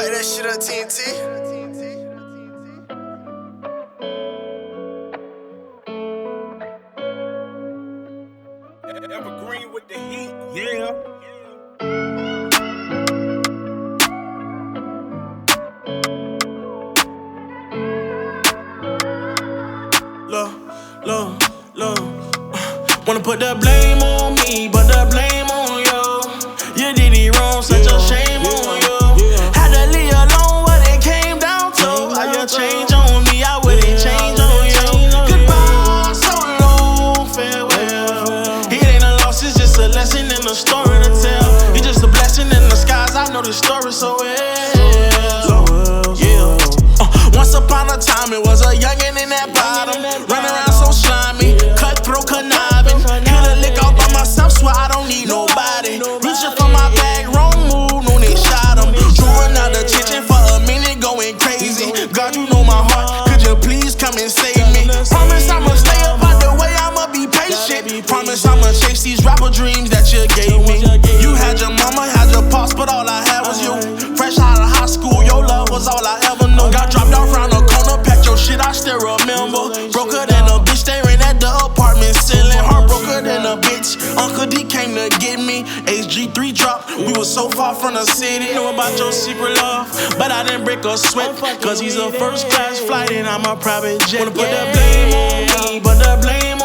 Pipe that shit up, TNT. Evergreen with the heat, yeah. Look. Wanna put the blame on me, but the blame on you. You did it wrong, such a shame on you. Had to leave alone what it came down to. How you change on me, I wouldn't change on you. Goodbye, so long, farewell. It ain't a loss, it's just a lesson and a story to tell. It's just a blessing in the skies, I know the story so well. Once upon a time, it was a youngin' in that bottom, running around so slimy, cutthroat, conniving. Hit a lick all by myself, swear I don't need nobody. Reaching for my bag, wrong move, no they shot him. Drawing out the attention for a minute, going crazy. God, you know my heart, could you please come and save me? Promise I'ma stay up out the way, I'ma be patient. Promise I'ma chase these rapper dreams that you gave me. You had your mama, had your pops, but all I had was you. Fresh out of high school, your love was all I ever knew. Got dropped off round the corner, packed your shit, I still remember. Broker than a bitch, staring at the apartment ceiling. Heartbroken than a bitch, Uncle D came to get me. HG3 dropped, we was so far from the city. Know about your secret love, but I didn't break a sweat, cause he's a first class flight and I'm a private jet. Wanna put the blame on me, but the blame